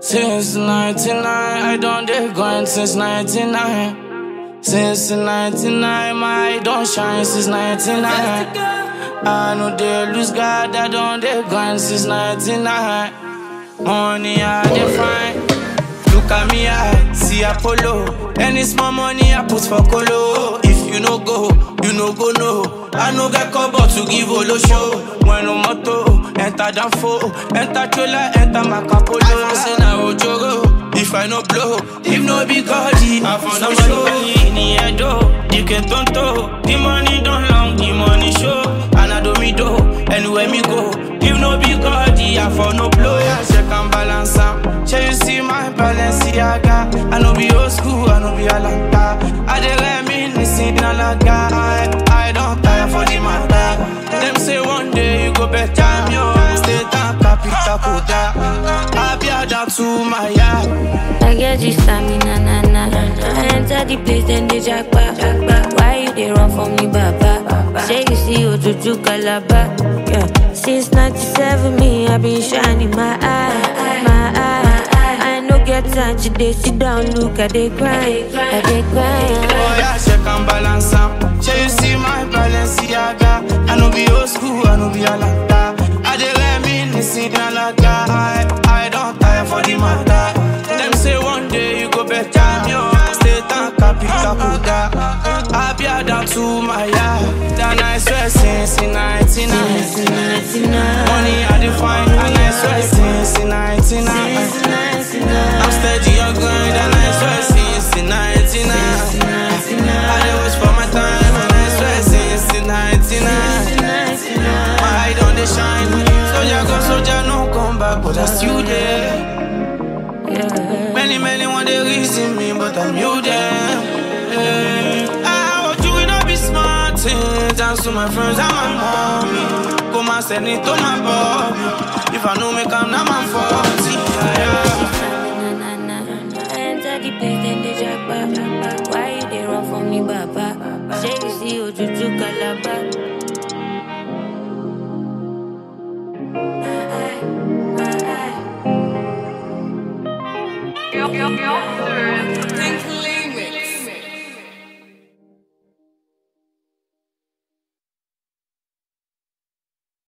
Since 99, I done dey grind since 99. Since 99, my eye don't shine since 99. I know they lose God, I done dey grind since 99. Money I dey find. Look at me, I see Apollo. Any small money I put for Colo. If you no go, you no go no. I no get cover to give Olo show. When no moto, enter Danfo, enter trailer, enter Macapolo. I say na Ojoro, if I no blow, if no be God, I for no show. In the head, you can tonto. The money don't long, the money show. And I do me do, anywhere me go. If no be God, I for no blow. Yeah, check and balance am. Shall you see my Balenciaga? I no be old school, I no be Alanta. I dey reminisce in Alaga. I don't tire for the matter. Them say one day you go better me, oh. Stay down, capital Koda. I be down to my yard. I get you stamina, na na. I enter the place, then they jackpot. Why you they run from me, baba? Say you see Ojuju Calabar. Yeah. Since 97, me, I been shining my eye, my eye. I no get time to dey sit down, look at they grind, I they grind. Oh yeah, check and balance am. Shall you see my Balenciaga? I no be old school, I no be Alanta. I dey reminisce in Alaga. I don't tire for the matter. Them say one day you go better me, oh. Stay down, capital Koda. I be down to my yard. That nice sweat since 99. Money I define, and I swear since 99. I'm steady on grind, and I swear since 99. I dey wish for my time, and I swear since 99. My eye don't dey shine. Soldier no come back, but I still there. Many want they reason me, but I'm you there. I want you to be smart. Dance to my friends and my mommy. Come and send it to my body. If I know me come now, I'm 40. I enter the place, then they jackpot. Why you they run from me, baba? Say you see Ojuju Calabar. Yo, sir.